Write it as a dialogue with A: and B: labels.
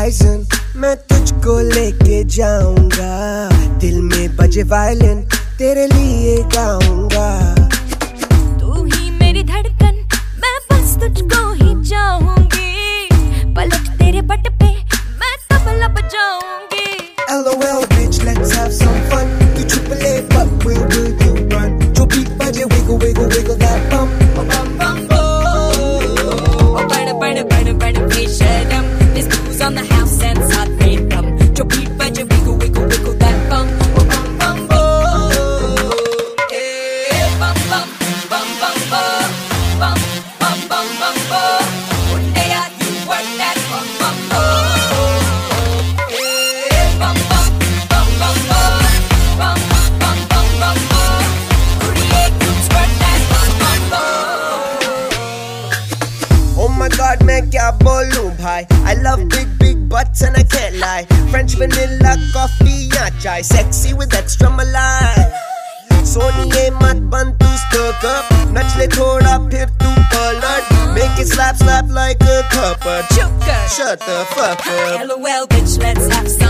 A: horizon मैं तुझको लेके जाऊंगा दिल में बजे वायलिन तेरे लिए गाऊंगा
B: तू ही मेरी धड़कन मैं बस तुझको ही चाहूंगी पलक तेरे पट पे मैं tabla बजाऊंगी
A: LOL bitch let's have some fun तू छुप ले but where will you run जो beat बजे wiggle wiggle wiggle that bum bum bum
B: oh bada बेशरम this moves on the house and साथ में drum जो beat बजे wiggle wiggle wiggle that bum bum bum bum bum bum bum bum bum bum bum bum one day you work that bum bum bum bum bum bum bum bum bum create groups work that bum bum
A: Oh my god मैं क्या बोलूं भाई I love big big butts and I can't lie French vanilla coffee या chai sexy with extra malai सोनिए मत बन तू stuck up नच ले थोड़ा फिर तू पलट make it slap slap like a cupboard
B: Joker
A: shut the fuck up
B: LOL bitch let's have some